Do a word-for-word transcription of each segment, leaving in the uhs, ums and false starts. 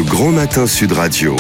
Le Grand Matin Sud Radio.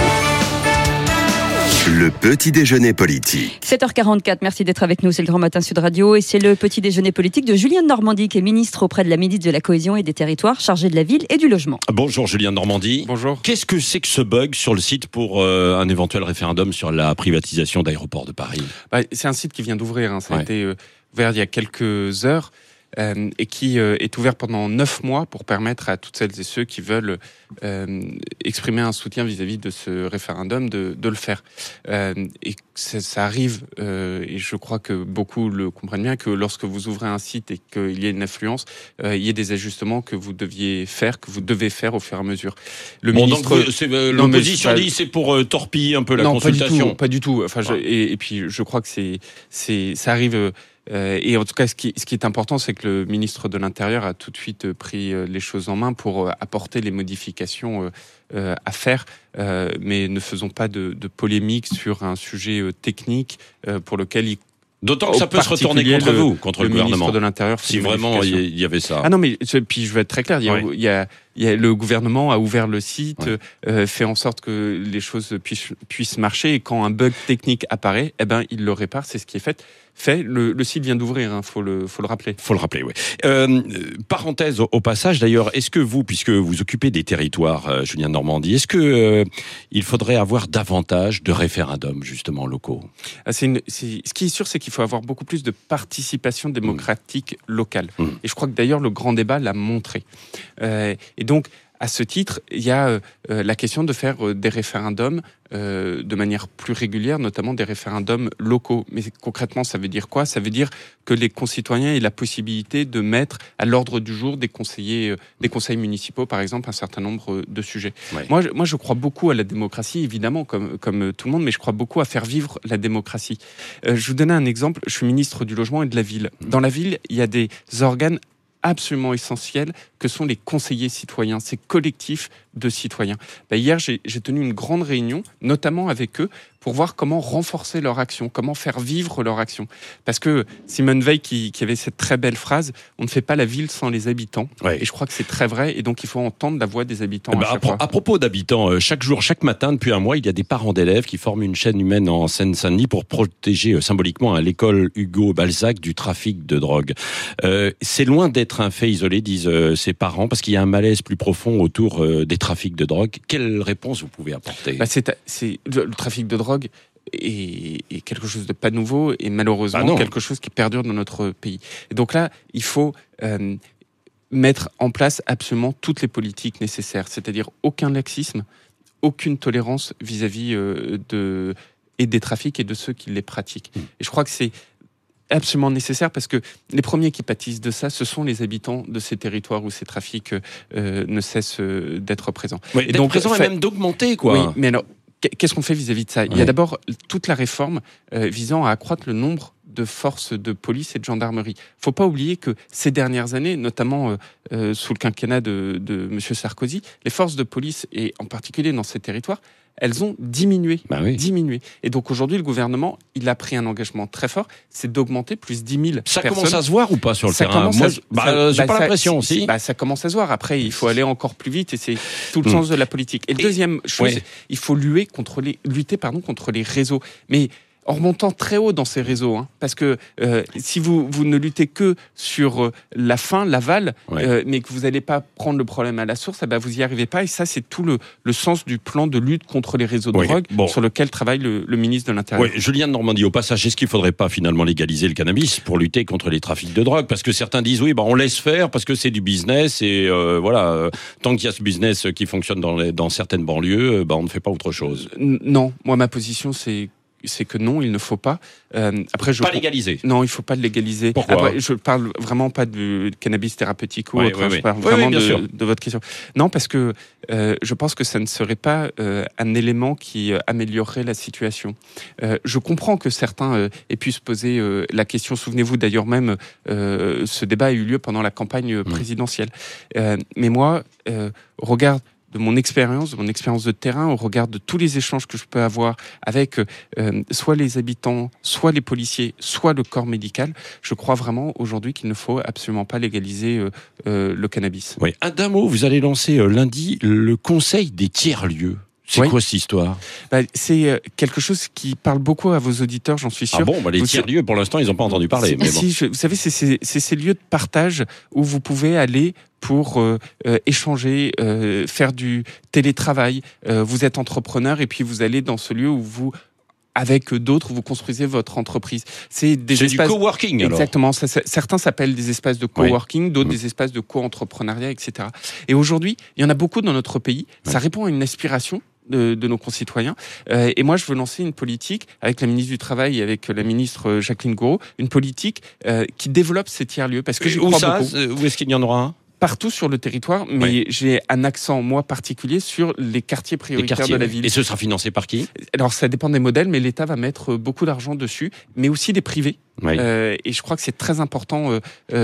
Le petit déjeuner politique. sept heures quarante-quatre, merci d'être avec nous, c'est le Grand Matin Sud Radio et c'est le petit déjeuner politique de Julien Denormandie qui est ministre auprès de la ministre de la Cohésion et des Territoires, chargé de la ville et du logement. Bonjour Julien Denormandie. Bonjour. Qu'est-ce que c'est que ce bug sur le site pour euh, un éventuel référendum sur la privatisation d'Aéroports de Paris ? Bah, c'est un site qui vient d'ouvrir, hein. ça a Ouais. été euh, ouvert il y a quelques heures. Euh, et qui euh, est ouvert pendant neuf mois pour permettre à toutes celles et ceux qui veulent euh, exprimer un soutien vis-à-vis de ce référendum de, de le faire. Euh, et ça, ça arrive, euh, et je crois que beaucoup le comprennent bien, que lorsque vous ouvrez un site et qu'il y a une affluence, euh, il y a des ajustements que vous deviez faire, que vous devez faire au fur et à mesure. Le bon, ministre... donc, c'est, euh, Non, mais l'opposition c'est pas- dit c'est pour euh, torpiller un peu la non, consultation. pas du tout, pas du tout. Enfin, je, Ouais. et, et puis je crois que c'est, c'est, ça arrive. Euh, et en tout cas, ce qui, ce qui est important, c'est que le ministre de l'Intérieur a tout de suite euh, pris euh, les choses en main pour euh, apporter les modifications euh, euh, à faire. Euh, mais ne faisons pas de, de polémique sur un sujet euh, technique euh, pour lequel il D'autant que ça Au peut se retourner particulier, contre le- vous, contre le, le gouvernement. ministre de l'Intérieur fait Si une vraiment modification. il y avait ça. Ah non, mais je- puis je veux être très clair. Il y a, Ouais. il y a, il y a le gouvernement a ouvert le site, Ouais. euh, fait en sorte que les choses puissent, puissent marcher. Et quand un bug technique apparaît, eh ben il le répare. C'est ce qui est fait. Fait. Le, le site vient d'ouvrir. Hein, faut le, faut le rappeler. Faut le rappeler, oui. Euh, parenthèse au, au passage, d'ailleurs, est-ce que vous, puisque vous occupez des territoires, euh, Julien Denormandie, est-ce que euh, il faudrait avoir davantage de référendums justement locaux ? Ah, c'est une, c'est, ce qui est sûr, c'est qu'il faut avoir beaucoup plus de participation démocratique locale. Mmh. Et je crois que d'ailleurs le grand débat l'a montré. Euh, et donc, à ce titre, il y a euh, la question de faire euh, des référendums euh, de manière plus régulière, notamment des référendums locaux. Mais concrètement, ça veut dire quoi ? Ça veut dire que les concitoyens aient la possibilité de mettre à l'ordre du jour des conseillers, euh, des conseils municipaux, par exemple, un certain nombre euh, de sujets. Ouais. Moi, je, moi, je crois beaucoup à la démocratie, évidemment, comme, comme euh, tout le monde, mais je crois beaucoup à faire vivre la démocratie. Euh, je vous donne un exemple. Je suis ministre du Logement et de la Ville. Dans la ville, il y a des organes absolument essentiels que sont les conseillers citoyens, ces collectifs de citoyens. Ben, hier, j'ai, j'ai tenu une grande réunion, notamment avec eux, pour voir comment renforcer leur action, comment faire vivre leur action. Parce que Simone Veil, qui, qui avait cette très belle phrase, on ne fait pas la ville sans les habitants. Ouais. Et je crois que c'est très vrai, et donc il faut entendre la voix des habitants Eh ben, à à, chaque pro- fois. à propos d'habitants, euh, chaque jour, chaque matin, depuis un mois, il y a des parents d'élèves qui forment une chaîne humaine en Seine-Saint-Denis pour protéger euh, symboliquement à l'école Hugo Balzac du trafic de drogue. Euh, c'est loin d'être un fait isolé, disent euh, ces parents, parce qu'il y a un malaise plus profond autour euh, des trafics de drogue. Quelle réponse vous pouvez apporter ? Bah, c'est, c'est, le, le trafic de drogue est, est quelque chose de pas nouveau et malheureusement Ah non. quelque chose qui perdure dans notre pays. Et donc là, il faut euh, mettre en place absolument toutes les politiques nécessaires, c'est-à-dire aucun laxisme, aucune tolérance vis-à-vis euh, de et des trafics et de ceux qui les pratiquent. Mmh. Et je crois que c'est absolument nécessaire parce que les premiers qui pâtissent de ça, ce sont les habitants de ces territoires où ces trafics euh, ne cessent euh, d'être présents. Oui, Et d'être donc, présent et fait- même d'augmenter, quoi. Oui, mais alors, qu'est-ce qu'on fait vis-à-vis de ça ? Il y Ouais. a d'abord toute la réforme euh, visant à accroître le nombre de forces de police et de gendarmerie. Faut pas oublier que ces dernières années, notamment euh, euh, sous le quinquennat de, de Monsieur Sarkozy, les forces de police, et en particulier dans ces territoires, elles ont diminué. Bah oui. Diminué. Et donc aujourd'hui, le gouvernement, il a pris un engagement très fort, c'est d'augmenter plus dix mille Ça personnes. commence à se voir ou pas sur le Ça terrain ? commence Moi, à- je- bah, ça- euh, j'ai bah, pas ça- l'impression aussi. Bah, ça commence à se voir. Après, il faut aller encore plus vite et c'est tout le Hmm. sens de la politique. Et, Et- deuxième chose, ouais. il faut lutter contre les, lutter pardon, contre les réseaux. Mais en remontant très haut dans ces réseaux, hein, parce que euh, si vous, vous ne luttez que sur euh, la fin, l'aval, Ouais. euh, mais que vous n'allez pas prendre le problème à la source, eh ben vous n'y arrivez pas. Et ça, c'est tout le, le sens du plan de lutte contre les réseaux de Oui, drogue bon. sur lequel travaille le, le ministre de l'Intérieur. Oui, Julien Denormandie, au passage, est-ce qu'il faudrait pas finalement légaliser le cannabis pour lutter contre les trafics de drogue ? Parce que certains disent oui, bah on laisse faire parce que c'est du business et euh, voilà, euh, tant qu'il y a ce business qui fonctionne dans, les, dans certaines banlieues, euh, bah on ne fait pas autre chose. N- Non, moi ma position c'est c'est que non, il ne faut pas. Euh, après, je Pas légaliser. Non, il faut pas le légaliser. Pourquoi ? Après, je parle vraiment pas de cannabis thérapeutique ou Ouais, autre. ouais, hein, ouais. Je parle Ouais, vraiment ouais, bien de, sûr. de votre question. Non, parce que euh, je pense que ça ne serait pas euh, un élément qui euh, améliorerait la situation. Euh, je comprends que certains euh, aient pu se poser euh, la question. Souvenez-vous d'ailleurs même, euh, ce débat a eu lieu pendant la campagne présidentielle. Euh, mais moi, euh, regarde. de mon expérience, de mon expérience de terrain, au regard de tous les échanges que je peux avoir avec euh, soit les habitants, soit les policiers, soit le corps médical, je crois vraiment aujourd'hui qu'il ne faut absolument pas légaliser euh, euh, le cannabis. Oui. Un d'un mot, vous allez lancer euh, lundi le Conseil des tiers-lieux. C'est oui. quoi cette histoire ? bah, C'est quelque chose qui parle beaucoup à vos auditeurs, j'en suis sûr. Ah bon, bah, les vous tiers-lieux, pour l'instant, ils n'ont pas entendu parler. Mais si, bon. je, vous savez, c'est, c'est, c'est ces lieux de partage où vous pouvez aller pour euh, euh, échanger, euh, faire du télétravail. Euh, vous êtes entrepreneur et puis vous allez dans ce lieu où vous... avec d'autres, vous construisez votre entreprise. C'est des c'est espaces... du coworking, alors. Exactement. Ça, ça, certains s'appellent des espaces de coworking, oui. d'autres mmh. des espaces de co-entrepreneuriat, et cetera. Et aujourd'hui, il y en a beaucoup dans notre pays. Oui. Ça répond à une aspiration de, de nos concitoyens. Euh, et moi, je veux lancer une politique avec la ministre du Travail et avec la ministre Jacqueline Gourault, une politique euh, qui développe ces tiers-lieux. Parce que j'y crois ça, beaucoup. Où est-ce qu'il y en aura un ? Partout sur le territoire, mais oui. j'ai un accent, moi, particulier sur les quartiers prioritaires les quartiers, de la ville. Et ce sera financé par qui ? Alors, ça dépend des modèles, mais l'État va mettre beaucoup d'argent dessus, mais aussi des privés. Oui. Euh, et je crois que c'est très important euh,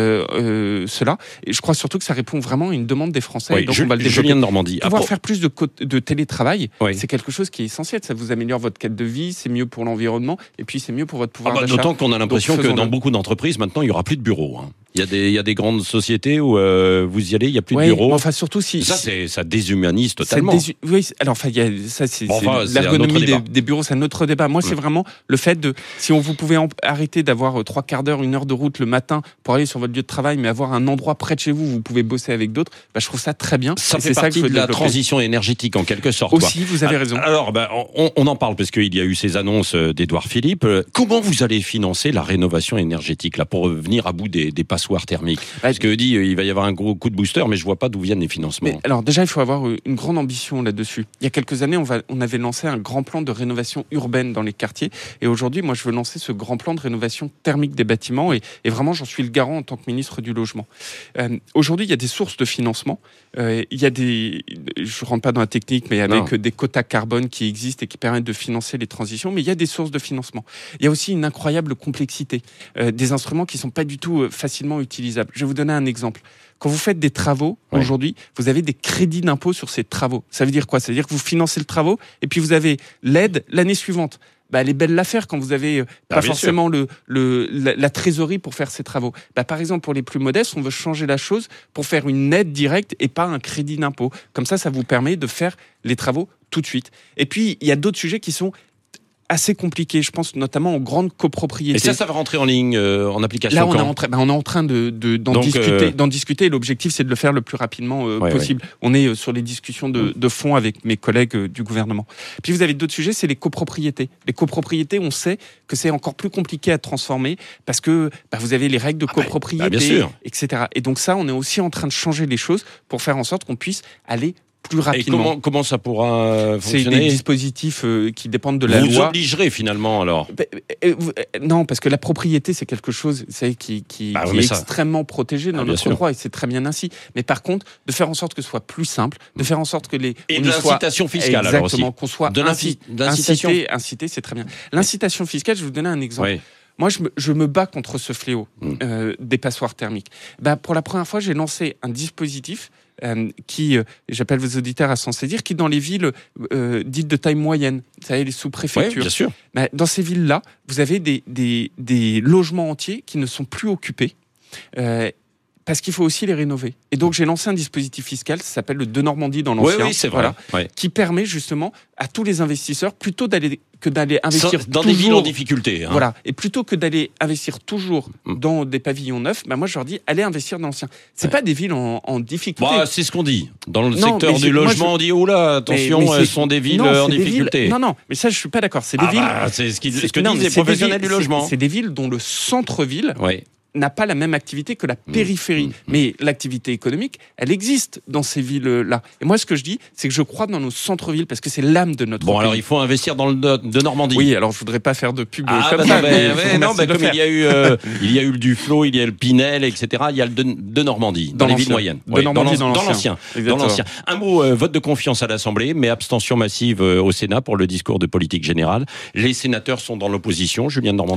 euh, cela. Et je crois surtout que ça répond vraiment à une demande des Français. Oui, donc je, on va le Julien de Normandie. Pouvoir ah, faire plus de, de télétravail, oui. c'est quelque chose qui est essentiel. Ça vous améliore votre cadre de vie, c'est mieux pour l'environnement, et puis c'est mieux pour votre pouvoir ah bah, d'achat. D'autant qu'on a l'impression que dans beaucoup d'entreprises, maintenant, il n'y aura plus de bureaux. Hein. Il y a des, il y a des grandes sociétés où euh, vous y allez, il n'y a plus ouais, de bureaux. Enfin, surtout si ça, c'est, ça déshumanise totalement. Désu... Oui, alors enfin, il y a ça, c'est, bon, enfin, c'est l'ergonomie des, des bureaux, c'est un autre débat. Moi, ouais. c'est vraiment le fait de, si on vous pouvez en, arrêter d'avoir trois quarts d'heure, une heure de route le matin pour aller sur votre lieu de travail, mais avoir un endroit près de chez vous où vous pouvez bosser avec d'autres, bah, je trouve ça très bien. Ça et fait c'est partie ça que de la développer. Transition énergétique en quelque sorte. Aussi, quoi. vous avez raison. Alors, bah, on, on en parle parce qu'il y a eu ces annonces d'Édouard Philippe. Comment vous allez financer la rénovation énergétique là pour venir à bout des, des passoires thermiques ? Parce que dit, il va y avoir un gros coup de booster, mais je vois pas d'où viennent les financements. Mais alors déjà, il faut avoir une grande ambition là-dessus. Il y a quelques années, on, va, on avait lancé un grand plan de rénovation urbaine dans les quartiers, et aujourd'hui, moi, je veux lancer ce grand plan de rénovation thermique des bâtiments, et, et vraiment, j'en suis le garant en tant que ministre du Logement. Euh, aujourd'hui, il y a des sources de financement. Euh, il y a des, je rentre pas dans la technique, mais avec non. des quotas carbone qui existent et qui permettent de financer les transitions. Mais il y a des sources de financement. Il y a aussi une incroyable complexité, euh, des instruments qui sont pas du tout euh, facilement utilisables. Je vais vous donner un exemple. Quand vous faites des travaux, ouais. aujourd'hui, vous avez des crédits d'impôt sur ces travaux. Ça veut dire quoi ? Ça veut dire que vous financez le travaux et puis vous avez l'aide l'année suivante. Bah, elle est belle l'affaire quand vous avez euh, ah, pas forcément le, le, la, la trésorerie pour faire ces travaux. Bah, par exemple, pour les plus modestes, on veut changer la chose pour faire une aide directe et pas un crédit d'impôt. Comme ça, ça vous permet de faire les travaux tout de suite. Et puis, il y a d'autres sujets qui sont assez compliqué, je pense notamment aux grandes copropriétés. Et ça, ça va rentrer en ligne, euh, en application Là, on, quand est en train, ben, on est en train de, de, d'en, Donc, discuter, euh... d'en discuter. Et l'objectif, c'est de le faire le plus rapidement euh, ouais, possible. Ouais. On est euh, sur les discussions de, de fond avec mes collègues euh, du gouvernement. Puis vous avez d'autres sujets, c'est les copropriétés. Les copropriétés, on sait que c'est encore plus compliqué à transformer parce que bah, vous avez les règles de copropriété, ah bah, bien sûr. et cetera. Et donc ça, on est aussi en train de changer les choses pour faire en sorte qu'on puisse aller plus rapidement. Et comment, comment ça pourra fonctionner ? C'est des dispositifs euh, qui dépendent de la vous loi. Vous obligerez finalement alors ? bah, euh, euh, Non, parce que la propriété, c'est quelque chose c'est, qui, qui, ah, qui est ça... extrêmement protégé dans ah, notre droit et c'est très bien ainsi. Mais par contre, de faire en sorte que ce soit plus simple, de faire en sorte que les... Et de l'incitation soit, fiscale exactement, alors aussi. Qu'on soit de inci- l'incitation. incité, incité, c'est très bien. L'incitation fiscale, je vais vous donner un exemple. Oui. Moi, je me, je me bats contre ce fléau mmh. euh, des passoires thermiques. Bah, pour la première fois, j'ai lancé un dispositif Euh, qui, euh, j'appelle vos auditeurs à s'en saisir, qui dans les villes euh, dites de taille moyenne, vous savez, les sous-préfectures. Oui, bien sûr. Bah, dans ces villes-là, vous avez des, des, des logements entiers qui ne sont plus occupés. Euh, parce qu'il faut aussi les rénover. Et donc, j'ai lancé un dispositif fiscal, ça s'appelle le De Normandie dans l'ancien. Oui, oui, c'est vrai. Voilà, ouais. Qui permet justement à tous les investisseurs, plutôt d'aller, que d'aller investir dans toujours, des villes en difficulté. Hein. Voilà. Et plutôt que d'aller investir toujours mm. dans des pavillons neufs, bah moi, je leur dis, allez investir dans l'ancien. C'est ouais. pas des villes en, en difficulté. Bah, c'est ce qu'on dit. Dans le non, secteur du logement, je... on dit, oh là, attention, mais, mais elles sont des villes non, en difficulté. Villes... Non, non, mais ça, je suis pas d'accord. C'est des ah villes. Bah, c'est ce, qui, c'est ce que non, disent les professionnels villes, du logement. C'est, c'est des villes dont le centre-ville. Ouais. n'a pas la même activité que la périphérie. Mmh, mmh. Mais l'activité économique, elle existe dans ces villes-là. Et moi, ce que je dis, c'est que je crois dans nos centres-villes, parce que c'est l'âme de notre bon, pays. Bon, alors il faut investir dans le de Normandie. Oui, alors je voudrais pas faire de pub ah, comme bah, ça. Bah, mais mais non, bah, comme il y a eu, euh, il y a eu le Duflot, il y a le Pinel, et cetera. Il y a le de, de Normandie, dans, dans les villes moyennes. De ouais, Normandie, dans, dans, l'ancien. Dans l'ancien. Un mot, euh, vote de confiance à l'Assemblée, mais abstention massive euh, au Sénat pour le discours de politique générale. Les sénateurs sont dans l'opposition. Julien de Normandie.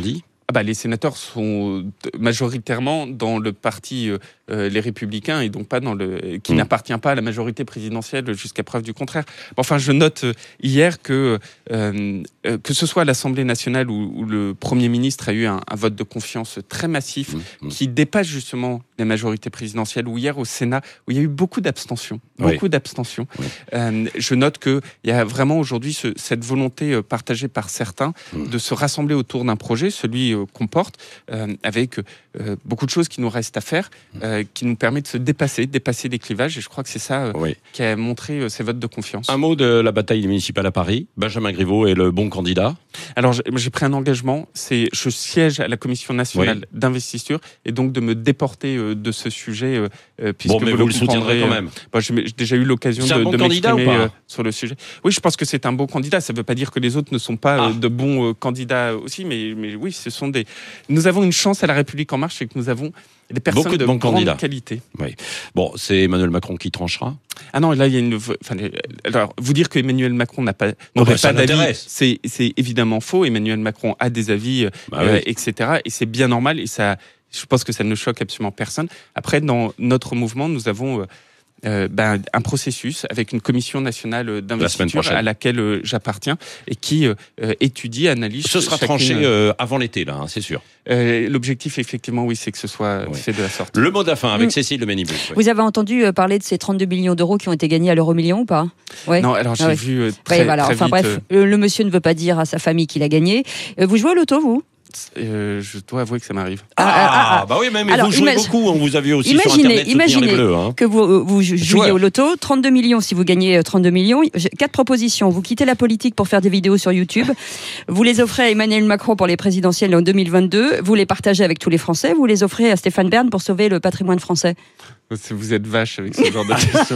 Ah bah, les sénateurs sont majoritairement dans le parti euh, Les Républicains et donc pas dans le qui mmh. n'appartient pas à la majorité présidentielle jusqu'à preuve du contraire. Enfin, je note hier que euh, que ce soit à l'Assemblée nationale où, où le Premier ministre a eu un, un vote de confiance très massif mmh. qui dépasse justement les majorités présidentielles, ou hier au Sénat où il y a eu beaucoup d'abstention, beaucoup oui. d'abstention. Oui. Euh, je note que il y a vraiment aujourd'hui ce, cette volonté partagée par certains mmh. de se rassembler autour d'un projet, celui qu'on porte, euh, avec euh, beaucoup de choses qui nous restent à faire, euh, qui nous permet de se dépasser, dépasser des clivages, et je crois que c'est ça euh, oui. qui a montré euh, ces votes de confiance. Un mot de la bataille municipale à Paris. Benjamin Griveaux est le bon candidat. Alors j'ai, j'ai pris un engagement, c'est je siège à la Commission nationale oui. d'investiture, et donc de me déporter euh, de ce sujet, euh, puisque bon, mais vous, vous le, le soutiendrez quand même. Euh, bah, j'ai, j'ai déjà eu l'occasion c'est de, un bon de m'exprimer euh, sur le sujet. Oui, je pense que c'est un bon candidat. Ça ne veut pas dire que les autres ne sont pas ah. euh, de bons euh, candidats aussi, mais, mais oui, ce sont des. Nous avons une chance à la République en marche, c'est que nous avons des personnes beaucoup de, de bons grande candidats. qualité. Oui. Bon, c'est Emmanuel Macron qui tranchera. Ah non, là il y a une. Enfin, alors, vous dire que Emmanuel Macron n'a pas n'aurait bah, pas d'avis, c'est c'est évidemment faux. Emmanuel Macron a des avis, bah, euh, oui. et cetera. Et c'est bien normal. Et ça, je pense que ça ne choque absolument personne. Après, dans notre mouvement, nous avons. Euh, Euh, ben, un processus avec une commission nationale d'investiture la à laquelle euh, j'appartiens et qui euh, étudie, analyse. Ce sera chacune... tranché euh, avant l'été, là, hein, c'est sûr. Euh, l'objectif, effectivement, oui, c'est que ce soit oui. fait de la sorte. Le mot de la fin avec mmh. Cécile Leménibus. Oui. Vous avez entendu parler de ces trente-deux millions d'euros qui ont été gagnés à l'euro million ou pas? Ouais. Non, alors j'ai ah ouais. vu euh, très, ouais, voilà. très enfin, vite. Bref, euh... le monsieur ne veut pas dire à sa famille qu'il a gagné. Euh, vous jouez au loto, vous? Euh, je dois avouer que ça m'arrive. Ah, ah, ah bah oui, mais, mais alors, vous jouez imag... beaucoup. On vous a vu aussi imaginez, sur Internet imaginez les bleus. Hein. Que vous, vous jouiez au loto, trente-deux millions si vous gagnez trente-deux millions. Quatre propositions. Vous quittez la politique pour faire des vidéos sur YouTube. Vous les offrez à Emmanuel Macron pour les présidentielles en deux mille vingt-deux. Vous les partagez avec tous les Français. Vous les offrez à Stéphane Bern pour sauver le patrimoine français. Vous êtes vache avec ce genre de questions.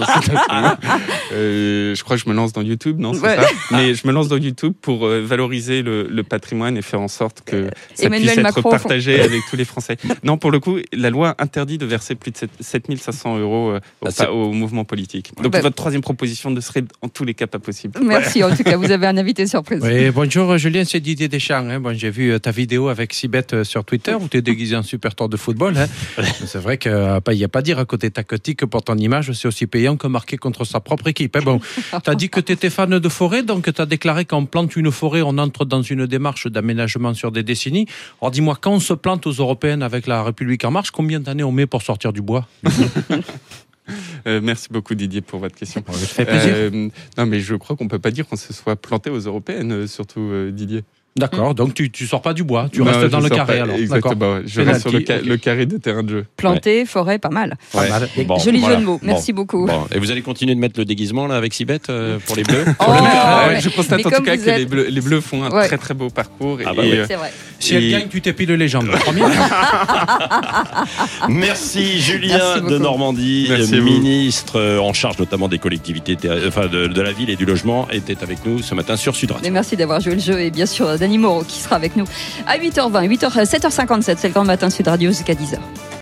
euh, je crois que je me lance dans YouTube, non c'est ouais. ça Mais je me lance dans YouTube pour euh, valoriser le, le patrimoine et faire en sorte que ça Emmanuel puisse être Macron partagé font... avec tous les Français. Non, pour le coup, la loi interdit de verser plus de sept mille cinq cents euros euh, au, ah, au mouvement politique. Donc bah... votre troisième proposition ne serait en tous les cas pas possible. Merci, en tout cas, vous avez un invité surprise. Oui, bonjour Julien, c'est Didier Deschamps. Hein. Bon, j'ai vu ta vidéo avec Sibeth sur Twitter où tu es déguisé en supporter de football. Hein. C'est vrai qu'il n'y a pas à dire à côté tactique pour ton image, c'est aussi payant que marquer contre sa propre équipe. Bon, tu as dit que tu étais fan de forêt, donc tu as déclaré qu'en plante une forêt, on entre dans une démarche d'aménagement sur des décennies. Alors dis-moi, quand on se plante aux Européennes avec la République en marche, combien d'années on met pour sortir du bois? Euh, merci beaucoup Didier pour votre question. Ça fait plaisir. Euh, non mais je crois qu'on peut pas dire qu'on se soit planté aux Européennes, surtout euh, Didier. D'accord, donc tu tu sors pas du bois, tu non, restes dans le carré pas, alors. Exactement, je reste sur le, ca- le carré de terrain de jeu. Planté, ouais. forêt, pas mal. Ouais. Pas mal. Bon, Joli voilà. jeu de mots, merci bon. beaucoup. Bon. Et vous allez continuer de mettre le déguisement là avec Sibeth euh, pour les bleus? Oh, ouais, mais, je constate en tout cas que êtes... les, bleus, les bleus font un ouais. très très beau parcours. Ah bah et, oui. euh, c'est vrai. Si et... elle gagne, tu t'épiles les jambes. Merci Julien Merci de Normandie, Merci ministre euh, en charge notamment des collectivités, ter- enfin de, de la ville et du logement, était avec nous ce matin sur Sud Radio. Et merci d'avoir joué le jeu et bien sûr Dany Moreau qui sera avec nous à huit heures vingt, huit heures, sept heures cinquante-sept, c'est le grand matin Sud Radio jusqu'à dix heures.